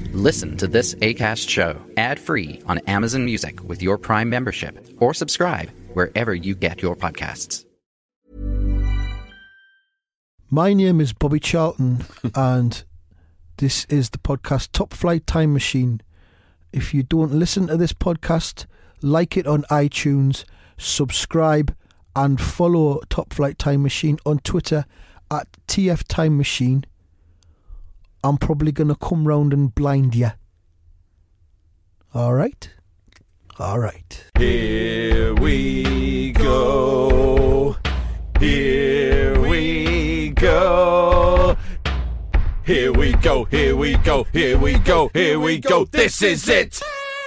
Listen to this Acast show ad-free on Amazon Music with your Prime membership, or subscribe wherever you get your podcasts. My name is Bobby Charlton, and this is the podcast Top Flight Time Machine. If you don't listen to this podcast, like it on iTunes, subscribe, and follow Top Flight Time Machine on Twitter at TF Time Machine. I'm probably going to come round and blind you. All right? All right. Here we go. Here we go. Here we go. Here we go. Here we go. Here we go. This is it.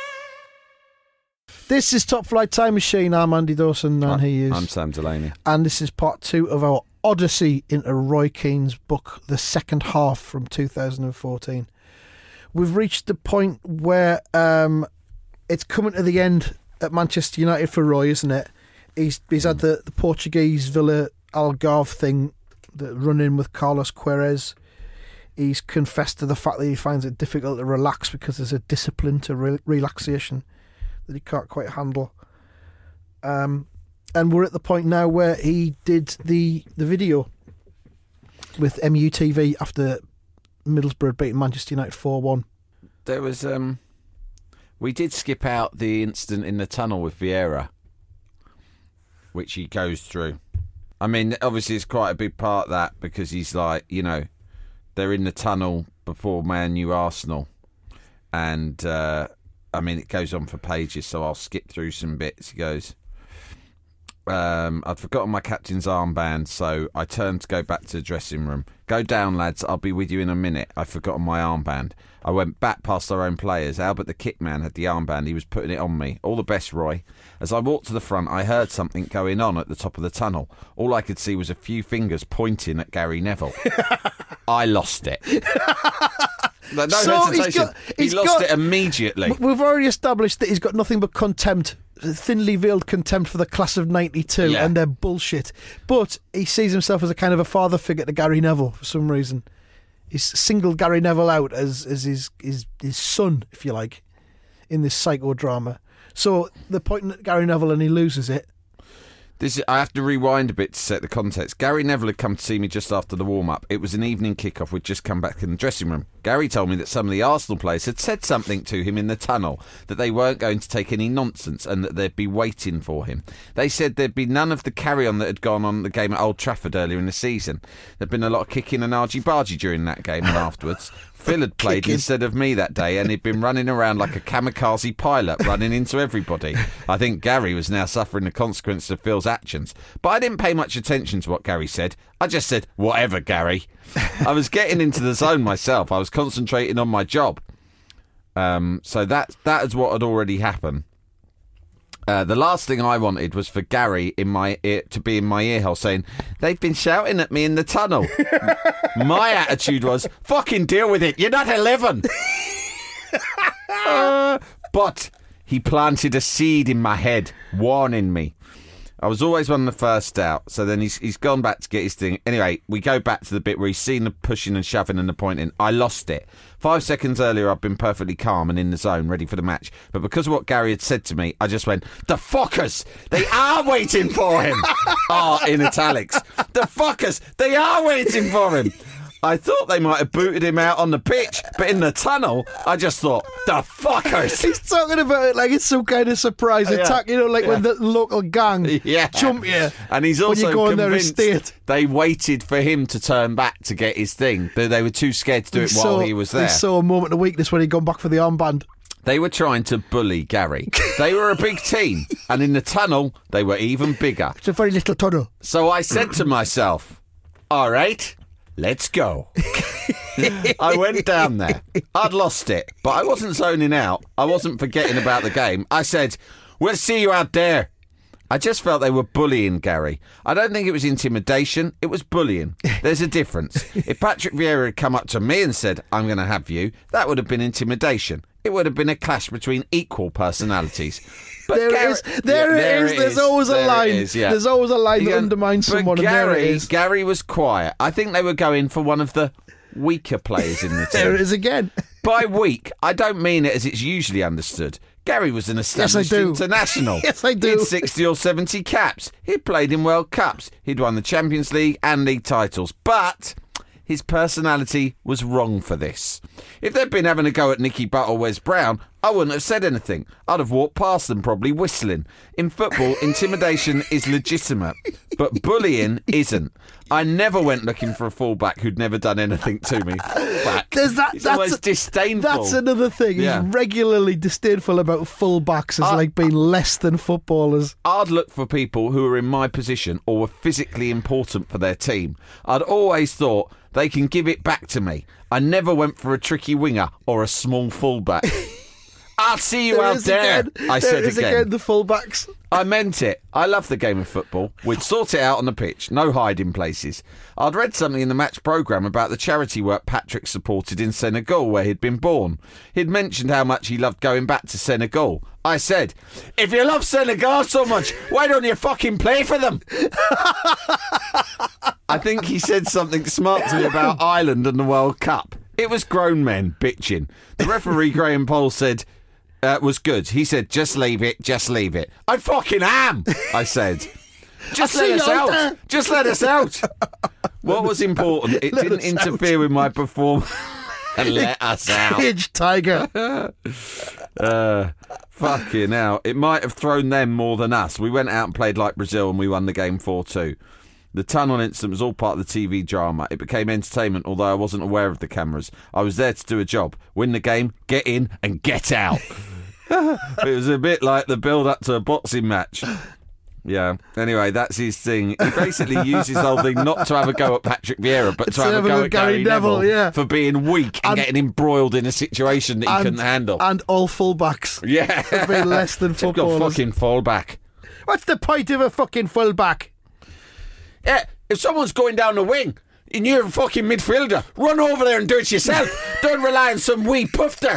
This is Top Flight Time Machine. I'm Andy Dawson, and he is... I'm Sam Delaney. And this is part 2 of our Odyssey into Roy Keane's book, The Second Half, from 2014. We've reached the point where it's coming to the end at Manchester United for Roy, isn't it? He's had the Portuguese Villa Algarve thing, the run-in with Carlos Queiroz. He's confessed to the fact that he finds it difficult to relax because there's a discipline to relaxation that he can't quite handle. And we're at the point now where he did the video with MUTV after Middlesbrough beating Manchester United 4-1. There was we did skip out the incident in the tunnel with Vieira, which he goes through. I mean, obviously it's quite a big part of that, because he's like, you know, they're in the tunnel before Man U Arsenal, and I mean, it goes on for pages, so I'll skip through some bits. He goes, I'd forgotten my captain's armband, so I turned to go back to the dressing room. Go down, lads, I'll be with you in a minute. I've forgotten my armband. I went back past our own players. Albert the kick man had the armband. He was putting it on me. All the best, Roy. As I walked to the front, I heard something going on at the top of the tunnel. All I could see was a few fingers pointing at Gary Neville. I lost it. No hesitation. He lost it immediately. We've already established that he's got nothing but contempt, thinly veiled contempt for the class of 92 and their bullshit. But he sees himself as a kind of a father figure to Gary Neville for some reason. He's singled Gary Neville out as his son, if you like, in this psychodrama. So they're pointing at Gary Neville and he loses it. I have to rewind a bit to set the context. Gary Neville had come to see me just after the warm-up. It was an evening kick-off. We'd just come back in the dressing room. Gary told me that some of the Arsenal players had said something to him in the tunnel, that they weren't going to take any nonsense and that they'd be waiting for him. They said there'd be none of the carry-on that had gone on the game at Old Trafford earlier in the season. There'd been a lot of kicking and argy-bargy during that game and afterwards. Phil had played instead of me that day, and he'd been running around like a kamikaze pilot, running into everybody. I think Gary was now suffering the consequences of Phil's actions. But I didn't pay much attention to what Gary said. I just said, whatever, Gary. I was getting into the zone myself. I was concentrating on my job. So that is what had already happened. The last thing I wanted was for Gary in my ear, to be in my earhole saying, they've been shouting at me in the tunnel. My attitude was, fucking deal with it, you're not 11. But he planted a seed in my head, warning me. I was always one of the first out, so then he's gone back to get his thing. Anyway, we go back to the bit where he's seen the pushing and shoving and the pointing. I lost it. 5 seconds earlier, I'd been perfectly calm and in the zone, ready for the match. But because of what Gary had said to me, I just went, the fuckers! They are waiting for him! In italics. The fuckers! They are waiting for him! I thought they might have booted him out on the pitch, but in the tunnel, I just thought, the fuckers! He's talking about it like it's some kind of surprise attack, you know, like when the local gang jump you. And he's also when you go on their convinced estate. They waited for him to turn back to get his thing. They were too scared to do it while he was there. They saw a moment of weakness when he'd gone back for the armband. They were trying to bully Gary. They were a big team, and in the tunnel, they were even bigger. It's a very little tunnel. So I said to myself, all right, let's go. I went down there. I'd lost it, but I wasn't zoning out. I wasn't forgetting about the game. I said, we'll see you out there. I just felt they were bullying Gary. I don't think it was intimidation. It was bullying. There's a difference. If Patrick Vieira had come up to me and said, I'm going to have you, that would have been intimidation. It would have been a clash between equal personalities. But there it is. There's always a line. There's always a line that undermines someone. But and there it is. Gary was quiet. I think they were going for one of the weaker players in the team. There it is again. By weak, I don't mean it as it's usually understood. Gary was an established international. Yes, I do. He'd 60 or 70 caps. He'd played in World Cups. He'd won the Champions League and league titles. But his personality was wrong for this. If they'd been having a go at Nicky Butt or Wes Brown, I wouldn't have said anything. I'd have walked past them, probably whistling. In football, intimidation is legitimate, but bullying isn't. I never went looking for a fullback who'd never done anything to me. He's always disdainful. That's another thing. Yeah. He's regularly disdainful about fullbacks as like being less than footballers. I'd look for people who were in my position or were physically important for their team. I'd always thought they can give it back to me. I never went for a tricky winger or a small fullback. I'll see you out there, I said again. The fullbacks. I meant it. I love the game of football. We'd sort it out on the pitch, no hiding places. I'd read something in the match programme about the charity work Patrick supported in Senegal, where he'd been born. He'd mentioned how much he loved going back to Senegal. I said, if you love Senegal so much, why don't you fucking play for them? I think he said something smart to me about Ireland and the World Cup. It was grown men bitching. The referee, Graham Poll, said... was good. He said, just leave it, just leave it. I fucking am, I said. Just let us out. Just let us out. What was important, it didn't interfere with my performance. And let us out. Cage tiger. Fucking hell. It might have thrown them more than us. We went out and played like Brazil and we won the game 4-2. The tunnel incident was all part of the TV drama. It became entertainment, although I wasn't aware of the cameras. I was there to do a job. Win the game, get in, and get out. It was a bit like the build-up to a boxing match. Yeah. Anyway, that's his thing. He basically used his whole thing not to have a go at Patrick Vieira, but to have a go at Gary Neville for being weak and getting embroiled in a situation that he couldn't handle. And all fullbacks. Yeah. For being less than footballers. Fucking fullback. What's the point of a fucking fullback? Yeah, if someone's going down the wing and you're a fucking midfielder, run over there and do it yourself. Don't rely on some wee pufter.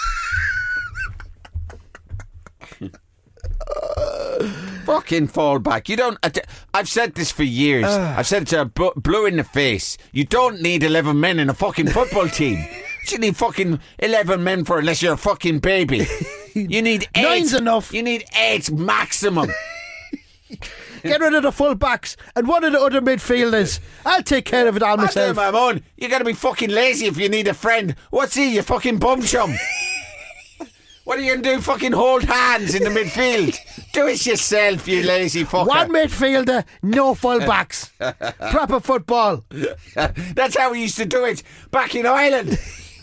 Fucking fallback. You don't... I've said this for years. I've said it to Blue in the face. You don't need 11 men in a fucking football team. You need fucking 11 men for unless you're a fucking baby. You need 8. 9's enough. You need 8 maximum. Get rid of the full-backs and one of the other midfielders. I'll take care of it all myself. I'm on. You got to be fucking lazy if you need a friend. What's he, you fucking bum chum? What are you going to do? Fucking hold hands in the midfield? Do it yourself, you lazy fucker. One midfielder, no full-backs. Proper football. That's how we used to do it back in Ireland.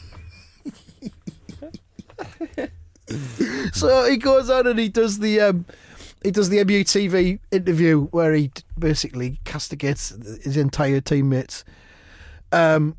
So he goes on and he does the MUTV interview where he basically castigates his entire teammates, and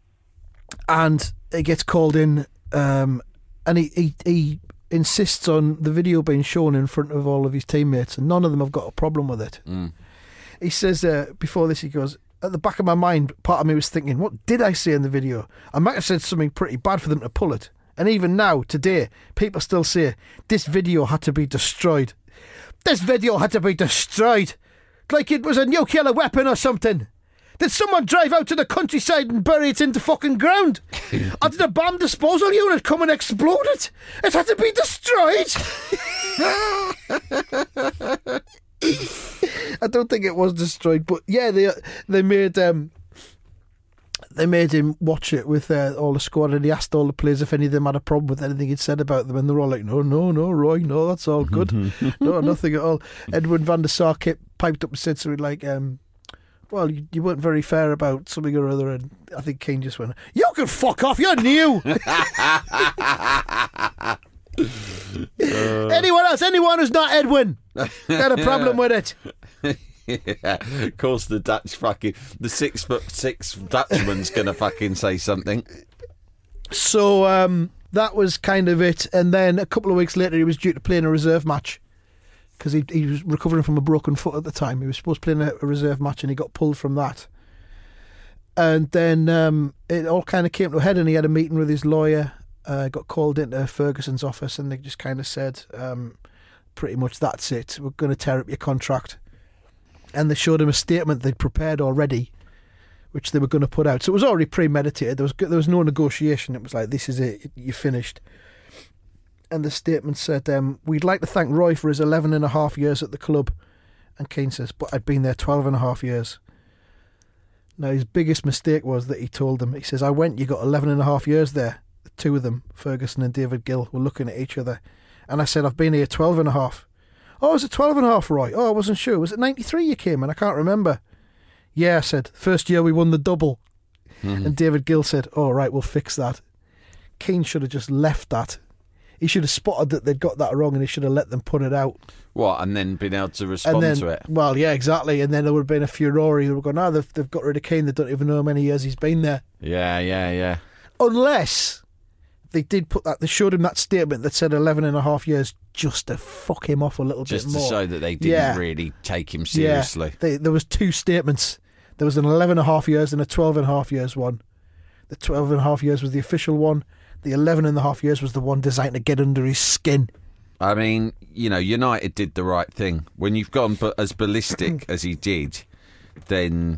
he gets called in, and he insists on the video being shown in front of all of his teammates, and none of them have got a problem with it. He says before this, he goes, at the back of my mind, part of me was thinking, what did I say in the video? I might have said something pretty bad for them to pull it. And even now, today, people still say, this video had to be destroyed. This video had to be destroyed. Like it was a nuclear weapon or something. Did someone drive out to the countryside and bury it in the fucking ground? Or did a bomb disposal unit come and explode it? It had to be destroyed. I don't think it was destroyed, but yeah, they made him watch it with all the squad, and he asked all the players if any of them had a problem with anything he'd said about them, and they're all like, no, Roy, no, that's all good. No, nothing at all. Edwin van der Sar piped up and said something like, well, you weren't very fair about something or other, and I think Keane just went, you can fuck off, you're new. Anyone else? Anyone who's not Edwin got a problem with it? Yeah, of course the 6'6" Dutchman's gonna fucking say something. So that was kind of it, and then a couple of weeks later he was due to play in a reserve match because he was recovering from a broken foot at the time. He was supposed to play in a reserve match and he got pulled from that, and then it all kind of came to a head, and he had a meeting with his lawyer, got called into Ferguson's office, and they just kind of said, pretty much, that's it, we're going to tear up your contract. And they showed him a statement they'd prepared already, which they were going to put out. So it was already premeditated. There was no negotiation. It was like, this is it, you're finished. And the statement said, we'd like to thank Roy for his 11 and a half years at the club. And Keane says, but I'd been there 12 and a half years. Now, his biggest mistake was that he told them, he says, I went, you got 11 and a half years there. The two of them, Ferguson and David Gill, were looking at each other. And I said, I've been here 12 and a half. Oh, was it 12 and a half, Roy? Oh, I wasn't sure. Was it 93 you came in? I can't remember. Yeah, I said, first year we won the double. Mm-hmm. And David Gill said, oh, right, we'll fix that. Keane should have just left that. He should have spotted that they'd got that wrong and he should have let them put it out. What, and then been able to respond to it? Well, yeah, exactly. And then there would have been a furore. They were going, they've got rid of Keane. They don't even know how many years he's been there. Yeah. Unless they did put that, they showed him that statement that said 11 and a half years just to fuck him off a little bit more. Just to show that they didn't really take him seriously. Yeah. There was two statements. There was an 11 and a half years and a 12 and a half years one. The 12 and a half years was the official one. The 11 and a half years was the one designed to get under his skin. I mean, United did the right thing. When you've gone as ballistic as he did, then,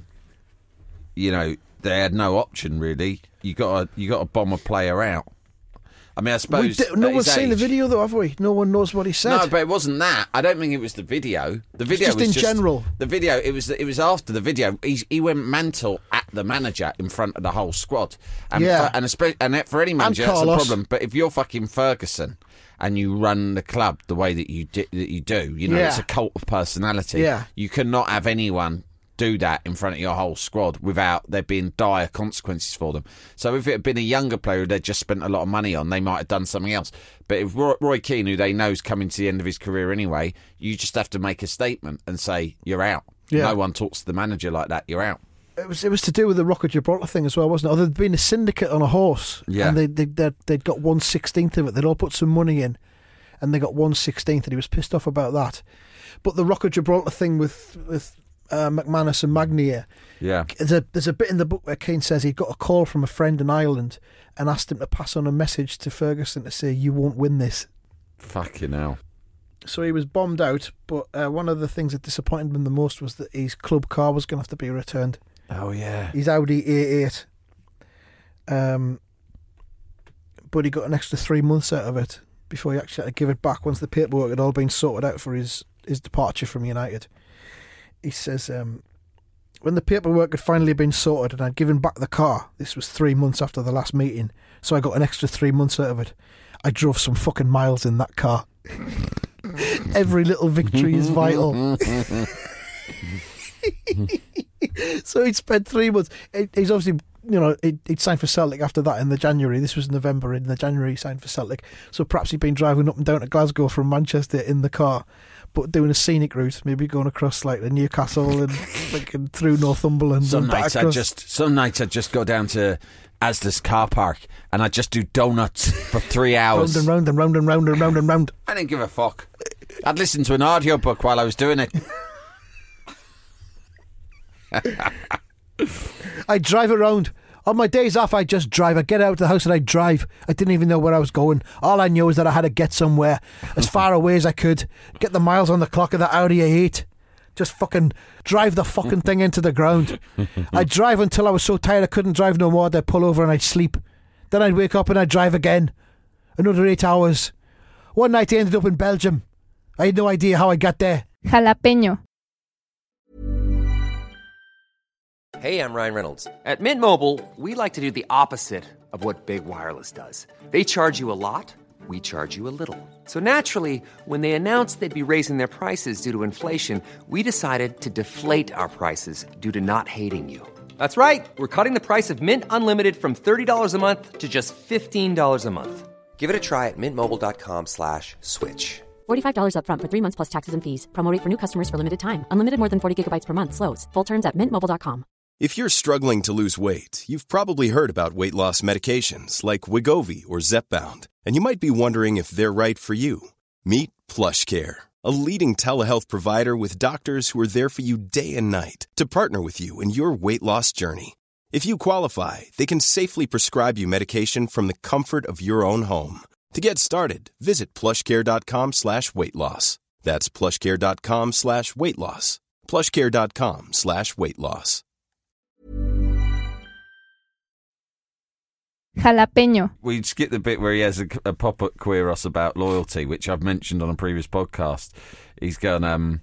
they had no option, really. You got to bomb a player out. I mean, I suppose... No one's seen the video, though, have we? No one knows what he said. No, but it wasn't that. I don't think it was the video. The video was just in general. The video, it was after the video. He went mental at the manager in front of the whole squad. And for any manager, that's a problem. But if you're fucking Ferguson and you run the club the way that you do, it's a cult of personality. Yeah. You cannot have anyone do that in front of your whole squad without there being dire consequences for them. So if it had been a younger player who they'd just spent a lot of money on, they might have done something else. But if Roy Keane, who they know is coming to the end of his career anyway, you just have to make a statement and say, you're out. Yeah. No one talks to the manager like that, you're out. It was to do with the Rock of Gibraltar thing as well, wasn't it? Or there'd been a syndicate on a horse, and they'd got 1/16 of it. They'd all put some money in, and they got 1/16, and he was pissed off about that. But the Rock of Gibraltar thing with McManus and Magnier. Yeah. There's a bit in the book where Keane says he'd got a call from a friend in Ireland and asked him to pass on a message to Ferguson to say, you won't win this. Fucking hell. So he was bombed out, but one of the things that disappointed him the most was that his club car was going to have to be returned. Oh, yeah. His Audi A8. But he got an extra 3 months out of it before he actually had to give it back once the paperwork had all been sorted out for his departure from United. He says, when the paperwork had finally been sorted and I'd given back the car, this was 3 months after the last meeting, so I got an extra 3 months out of it. I drove some fucking miles in that car. Every little victory is vital. So he'd spent 3 months. He's obviously, he'd signed for Celtic after that in the January. This was November. In the January, he signed for Celtic. So perhaps he'd been driving up and down to Glasgow from Manchester in the car, but doing a scenic route, maybe going across like the Newcastle and like, through Northumberland. Some nights I'd just go down to Asda's car park and I'd just do donuts for 3 hours. Round and round and round and round and round and round. I didn't give a fuck. I'd listen to an audiobook while I was doing it. I'd drive around. On my days off, I'd just drive. I'd get out of the house and I'd drive. I didn't even know where I was going. All I knew was that I had to get somewhere as far away as I could. Get the miles on the clock of that Audi A8. Just fucking drive the fucking thing into the ground. I'd drive until I was so tired I couldn't drive no more. I'd pull over and I'd sleep. Then I'd wake up and I'd drive again. Another 8 hours. One night I ended up in Belgium. I had no idea how I got there. Jalapeño. Hey, I'm Ryan Reynolds. At Mint Mobile, we like to do the opposite of what Big Wireless does. They charge you a lot, we charge you a little. So naturally, when they announced they'd be raising their prices due to inflation, we decided to deflate our prices due to not hating you. That's right. We're cutting the price of Mint Unlimited from $30 a month to just $15 a month. Give it a try at mintmobile.com/switch. $45 up front for 3 months plus taxes and fees. Promo rate for new customers for limited time. Unlimited more than 40 gigabytes per month. Slows full terms at mintmobile.com. If you're struggling to lose weight, you've probably heard about weight loss medications like Wegovy or Zepbound, and you might be wondering if they're right for you. Meet PlushCare, a leading telehealth provider with doctors who are there for you day and night to partner with you in your weight loss journey. If you qualify, they can safely prescribe you medication from the comfort of your own home. To get started, visit plushcare.com/weightloss. That's plushcare.com/weightloss. plushcare.com/weightloss. Jalapeño. We skip the bit where he has a pop at Quiros about loyalty, which I've mentioned on a previous podcast. He's gone,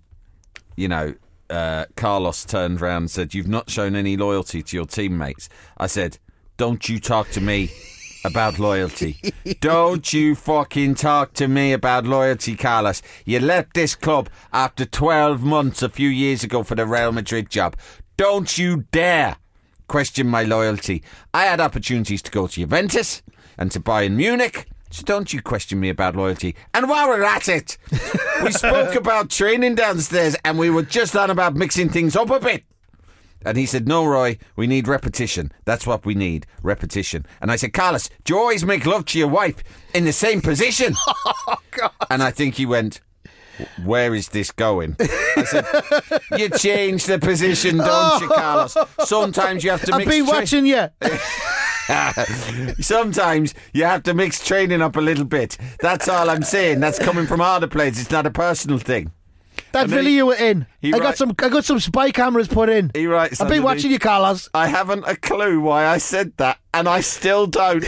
Carlos turned round and said, "You've not shown any loyalty to your teammates." I said, "Don't you talk to me about loyalty. Don't you fucking talk to me about loyalty, Carlos. You left this club after 12 months a few years ago for the Real Madrid job. Don't you dare question my loyalty. I had opportunities to go to Juventus and to Bayern Munich, so don't you question me about loyalty." And while we're at it, we spoke about training downstairs and we were just on about mixing things up a bit. And he said, "No, Roy, we need repetition. That's what we need, repetition." And I said, "Carlos, do you always make love to your wife in the same position?" Oh, God. And I think he went, "Where is this going?" I said, "You change the position, don't you, Carlos? Sometimes you have to mix... I've been watching you. Sometimes you have to mix training up a little bit. That's all I'm saying. That's coming from all the players. It's not a personal thing." That video you were in. I got writes- some spy cameras put in. He writes, I've been underneath, watching you, Carlos. "I haven't a clue why I said that, and I still don't."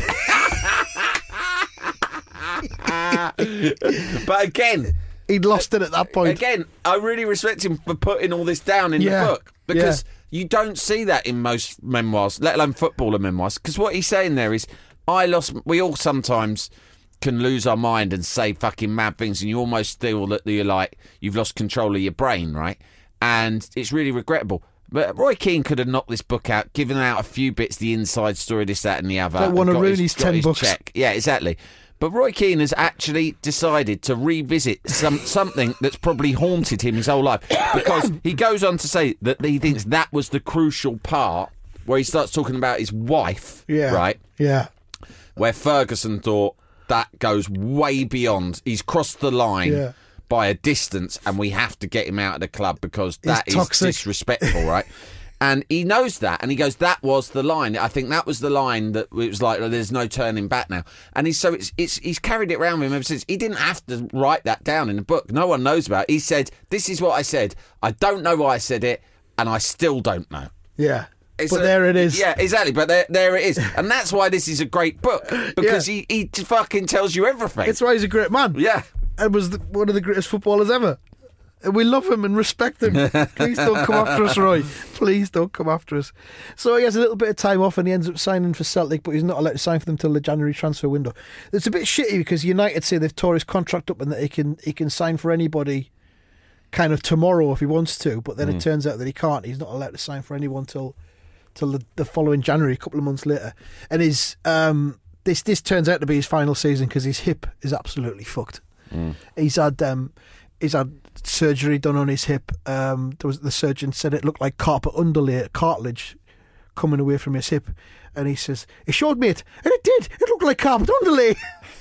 But again... He'd lost it at that point. Again, I really respect him for putting all this down in the book, because you don't see that in most memoirs, let alone footballer memoirs. Because what he's saying there is, we all sometimes can lose our mind and say fucking mad things, and you almost feel that you've lost control of your brain, right? And it's really regrettable. But Roy Keane could have knocked this book out, given out a few bits, the inside story, this, that, and the other. Like one of Rooney's 10 books. Check. Yeah, exactly. But Roy Keane has actually decided to revisit something that's probably haunted him his whole life, because he goes on to say that he thinks that was the crucial part where he starts talking about his wife, right? Yeah. Where Ferguson thought that goes way beyond. He's crossed the line by a distance, and we have to get him out of the club because that is toxic. Disrespectful, right? And he knows that, and he goes, "That was the line. I think that was the line that it was like, there's no turning back now." And he's carried it around with him ever since. He didn't have to write that down in the book. No one knows about it. He said, "This is what I said. I don't know why I said it, and I still don't know." Yeah. There it is. Yeah, exactly. But there it is. And that's why this is a great book, because he fucking tells you everything. It's why he's a great man. Yeah. And was one of the greatest footballers ever. And we love him and respect him. Please don't come after us, Roy. Please don't come after us. So he has a little bit of time off and he ends up signing for Celtic, but he's not allowed to sign for them till the January transfer window. It's a bit shitty because United say they've tore his contract up and that he can sign for anybody kind of tomorrow if he wants to, but then it turns out that he can't. He's not allowed to sign for anyone till the following January, a couple of months later. And his this turns out to be his final season because his hip is absolutely fucked. He's had surgery done on his hip. The surgeon said it looked like cartilage coming away from his hip, and he says, "He showed me it, and it did. It looked like carpet underlay."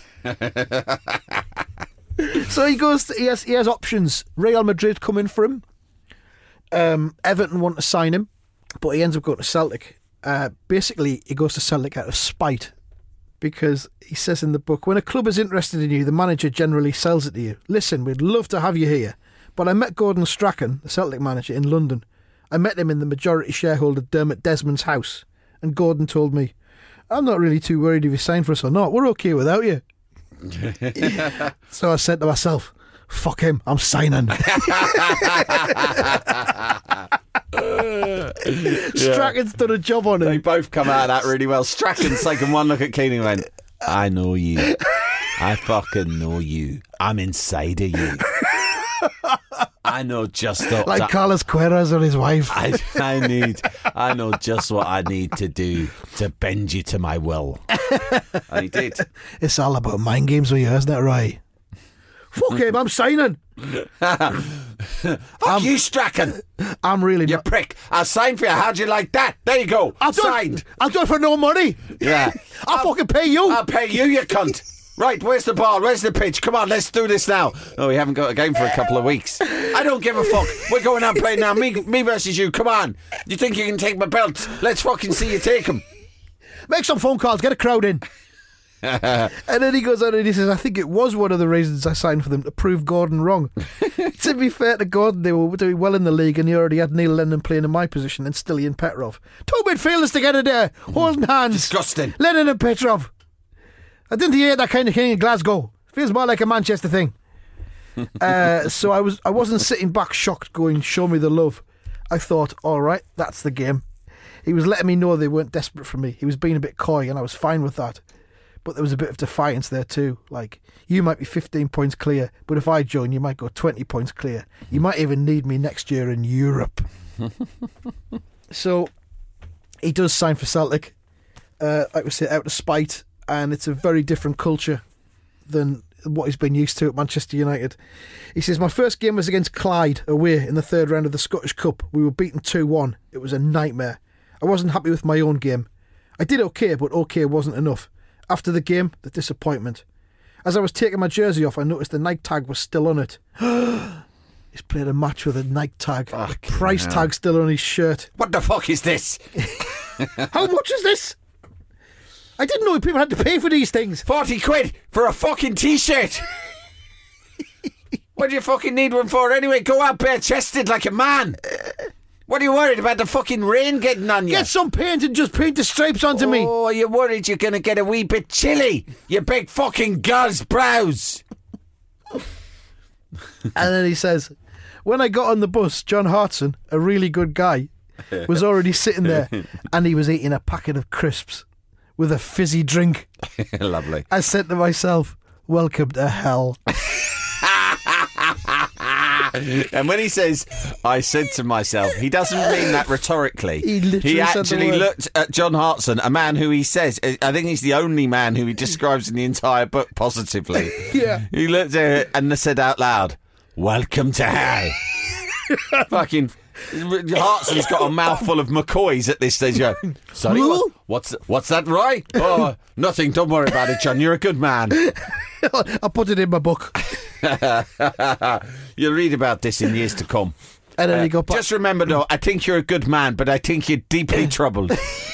So he goes. He has options. Real Madrid come in for him. Everton want to sign him, but he ends up going to Celtic. Basically, he goes to Celtic out of spite. Because he says in the book, when a club is interested in you, the manager generally sells it to you. "Listen, we'd love to have you here. But I met Gordon Strachan, the Celtic manager, in London. I met him in the majority shareholder Dermot Desmond's house. And Gordon told me, 'I'm not really too worried if you sign for us or not. We're okay without you.'" So I said to myself, "Fuck him, I'm signing." Strachan's done a job on him. They both come out of that really well. Strachan's taken one look at Keane and went, "I know you. I fucking know you. I'm inside of you. I know just what..." Like Carlos Queiroz on his wife. I know just what I need to do to bend you to my will. And he did. It's all about mind games with you, isn't it, Roy? Fuck him, I'm signing. Fuck you, Strachan. I'm really You not. prick. I'll sign for you. How'd you like that? There you go. Signed. I'll do it for no money. Yeah. I'll fucking pay you. I'll pay you, you cunt. Right, where's the ball? Where's the pitch? Come on, let's do this now. Oh, we haven't got a game for a couple of weeks. I don't give a fuck. We're going out playing now. Me versus you. Come on. You think you can take my belt? Let's fucking see you take him. Make some phone calls. Get a crowd in. And then he goes on and he says, I think it was one of the reasons I signed for them, to prove Gordon wrong. To be fair to Gordon, they were doing well in the league and he already had Neil Lennon playing in my position and Stilly and Petrov. 2 midfielders together there, holding hands. Disgusting. Lennon and Petrov. I didn't hear that kind of thing in Glasgow. Feels more like a Manchester thing. So I wasn't sitting back shocked going, show me the love. I thought, all right, that's the game. He was letting me know they weren't desperate for me. He was being a bit coy and I was fine with that. But there was a bit of defiance there too. Like, you might be 15 points clear, but if I join, you might go 20 points clear. You might even need me next year in Europe. So, he does sign for Celtic, like we say, out of spite, and it's a very different culture than what he's been used to at Manchester United. He says, my first game was against Clyde away in the third round of the Scottish Cup. We were beaten 2-1. It was a nightmare. I wasn't happy with my own game. I did okay, but okay wasn't enough. After the game, the disappointment. As I was taking my jersey off, I noticed the Nike tag was still on it. He's played a match with a Nike tag. The price tag still on his shirt. What the fuck is this? How much is this? I didn't know people had to pay for these things. 40 quid for a fucking t-shirt. What do you fucking need one for anyway? Go out bare-chested like a man. What are you worried about, the fucking rain getting on you? Get some paint and just paint the stripes onto me. Oh, you're worried you're going to get a wee bit chilly, you big fucking girl's brows. And then he says, when I got on the bus, John Hartson, a really good guy, was already sitting there and he was eating a packet of crisps with a fizzy drink. Lovely. I said to myself, welcome to hell. And when he says, I said to myself, he doesn't mean that rhetorically. He literally actually looked at John Hartson, a man who he says, I think he's the only man who he describes in the entire book positively. Yeah. He looked at it and said out loud, welcome to hell. Fucking Hartson's got a mouthful of McCoys at this stage. Sorry, what's that, Roy? Oh, nothing, don't worry about it, John, you're a good man. I'll put it in my book. You'll read about this in years to come. And then he got back. Just remember, though, I think you're a good man, but I think you're deeply troubled.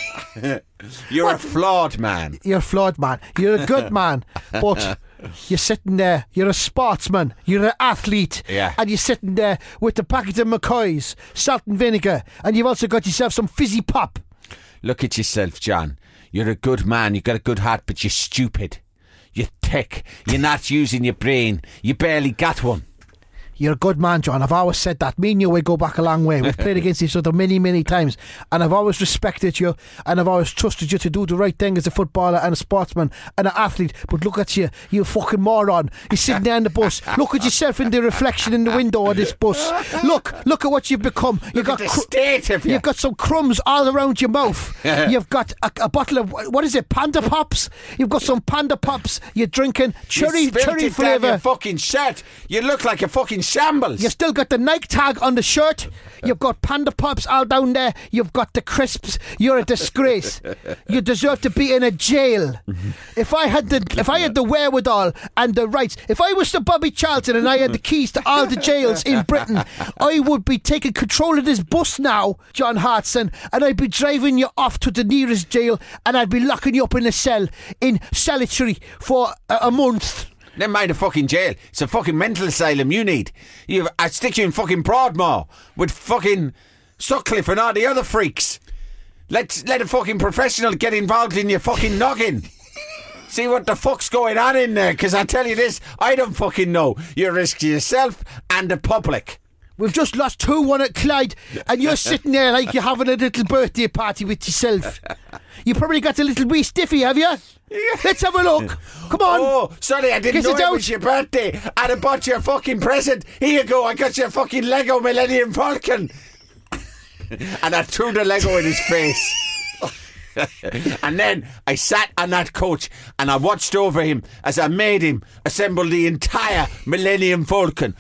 You're a flawed man. You're a flawed man. You're a good man, but you're sitting there. You're a sportsman. You're an athlete. Yeah. And you're sitting there with a packet of McCoys, salt and vinegar, and you've also got yourself some fizzy pop. Look at yourself, John. You're a good man. You've got a good heart, but you're stupid. You're thick. You're not using your brain. You barely got one. You're a good man, John. I've always said that. Me and you, we go back a long way. We've played against each other many, many times. And I've always respected you. And I've always trusted you to do the right thing as a footballer and a sportsman and an athlete. But look at you. You fucking moron. You're sitting there in the bus. Look at yourself in the reflection in the window of this bus. Look at what you've become. You've got the state of you. You've got some crumbs all around your mouth. You've got a bottle of, what is it, Panda Pops? You've got some Panda Pops. You're drinking cherry flavour. Your fucking shirt. You look like a fucking shambles. You still got the Nike tag on the shirt. You've got Panda Pops all down there. You've got the crisps. You're a disgrace. You deserve to be in a jail. If I had the wherewithal and the rights, if I was Sir Bobby Charlton and I had the keys to all the jails in Britain, I would be taking control of this bus now, John Hartson, and I'd be driving you off to the nearest jail and I'd be locking you up in a cell in solitary for a month. Never mind a fucking jail. It's a fucking mental asylum you need. I'd stick you in fucking Broadmoor with fucking Sutcliffe and all the other freaks. Let a fucking professional get involved in your fucking noggin. See what the fuck's going on in there, because I tell you this, I don't fucking know. You risk yourself and the public. We've just lost 2-1 at Clyde and you're sitting there like you're having a little birthday party with yourself. You probably got a little wee stiffy, have you? Yeah. Let's have a look. Come on. Oh, sorry, I didn't know it was your birthday. I'd have bought you a fucking present. Here you go, I got you a fucking Lego Millennium Falcon. And I threw the Lego in his face. And then I sat on that coach and I watched over him as I made him assemble the entire Millennium Falcon.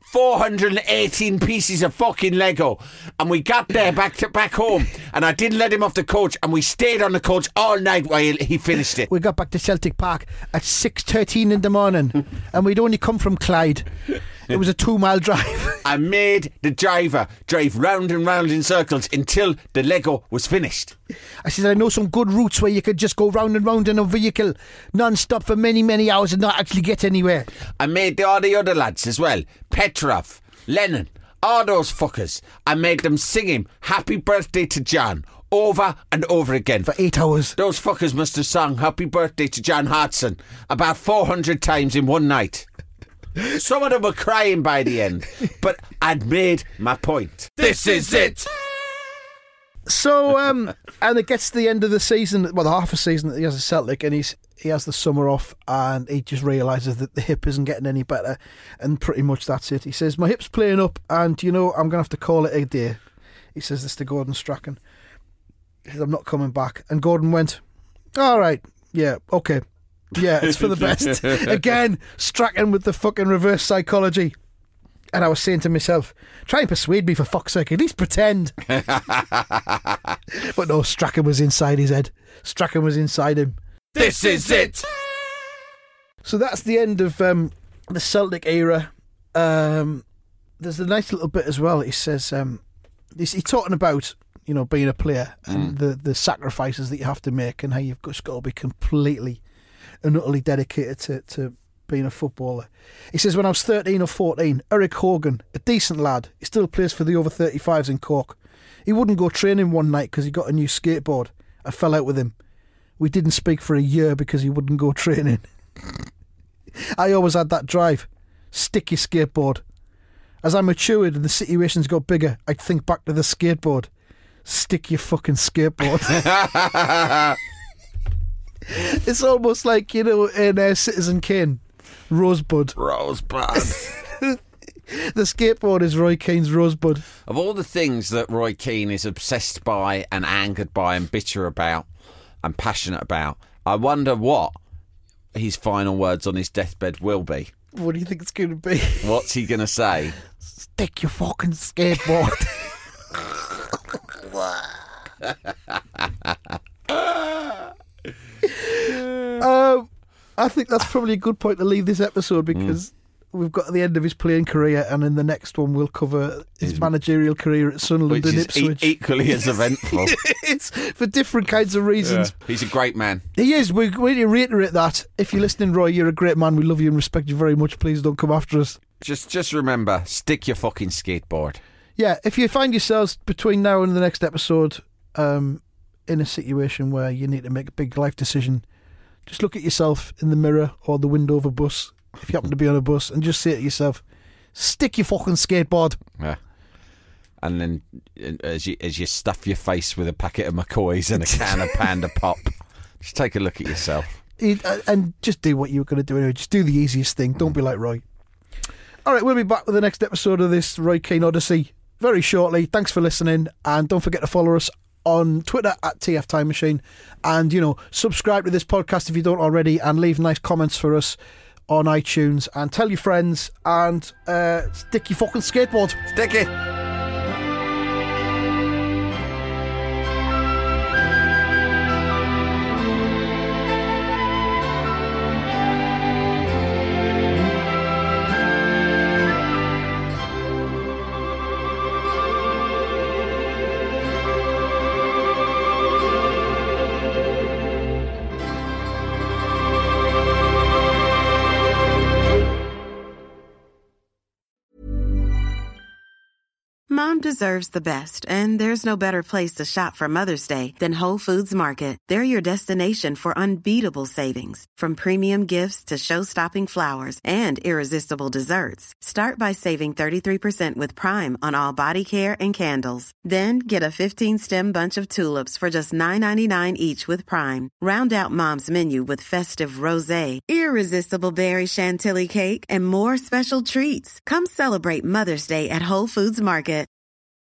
418 pieces of fucking Lego, and we got there back home, and I didn't let him off the coach, and we stayed on the coach all night while he finished it. We got back to Celtic Park at 6:13 in the morning, and we'd only come from Clyde, It was a 2-mile drive. I made the driver drive round and round in circles until the Lego was finished. I said, I know some good routes where you could just go round and round in a vehicle non-stop for many, many hours and not actually get anywhere. I made all the other lads as well. Petrov, Lennon, all those fuckers. I made them sing him Happy Birthday to John over and over again. For 8 hours. Those fuckers must have sung Happy Birthday to John Hodgson about 400 times in one night. Some of them were crying by the end, but I'd made my point. This is it! So, and it gets to the end of the season, well, the half a season that he has at Celtic, and he has the summer off, and he just realises that the hip isn't getting any better, and pretty much that's it. He says, my hip's playing up, and, I'm going to have to call it a day. He says this to Gordon Strachan. He says, I'm not coming back. And Gordon went, all right, yeah, okay. Yeah, it's for the best. Again, Strachan with the fucking reverse psychology. And I was saying to myself, try and persuade me for fuck's sake, at least pretend. But no, Strachan was inside his head. Strachan was inside him. This is it! So that's the end of the Celtic era. There's a nice little bit as well. He says, he's talking about, being a player and the sacrifices that you have to make and how you've just got to be completely and utterly dedicated to being a footballer. He says, when I was 13 or 14, Eric Hogan, a decent lad, he still plays for the over 35s in Cork. He wouldn't go training one night because he got a new skateboard. I fell out with him. We didn't speak for a year because he wouldn't go training. I always had that drive. Stick your skateboard. As I matured and the situations got bigger, I'd think back to the skateboard. Stick your fucking skateboard. It's almost like, in Citizen Kane, Rosebud. The skateboard is Roy Keane's Rosebud. Of all the things that Roy Keane is obsessed by and angered by and bitter about and passionate about, I wonder what his final words on his deathbed will be. What do you think it's going to be? What's he going to say? Stick your fucking skateboard. I think that's probably a good point to leave this episode because we've got to the end of his playing career, and in the next one we'll cover his managerial career at Sunderland and Ipswich. Equally as eventful. It's for different kinds of reasons. Yeah. He's a great man. He is. We need to reiterate that. If you're listening, Roy, you're a great man. We love you and respect you very much. Please don't come after us. Just remember, stick your fucking skateboard. Yeah, if you find yourselves between now and the next episode in a situation where you need to make a big life decision, just look at yourself in the mirror or the window of a bus, if you happen to be on a bus, and just say to yourself, stick your fucking skateboard. Yeah. And then as you stuff your face with a packet of McCoys and a can of Panda Pop, just take a look at yourself. And just do what you were going to do anyway. Just do the easiest thing. Don't be like Roy. All right, we'll be back with the next episode of this Roy Keane Odyssey very shortly. Thanks for listening, and don't forget to follow us on Twitter at TF Time Machine, and subscribe to this podcast if you don't already, and leave nice comments for us on iTunes, and tell your friends, and stick your fucking skateboard. Stick it. Mom deserves the best, and there's no better place to shop for Mother's Day than Whole Foods Market. They're your destination for unbeatable savings, from premium gifts to show-stopping flowers and irresistible desserts. Start by saving 33% with Prime on all body care and candles. Then get a 15-stem bunch of tulips for just $9.99 each with Prime. Round out Mom's menu with festive rosé, irresistible berry chantilly cake, and more special treats. Come celebrate Mother's Day at Whole Foods Market.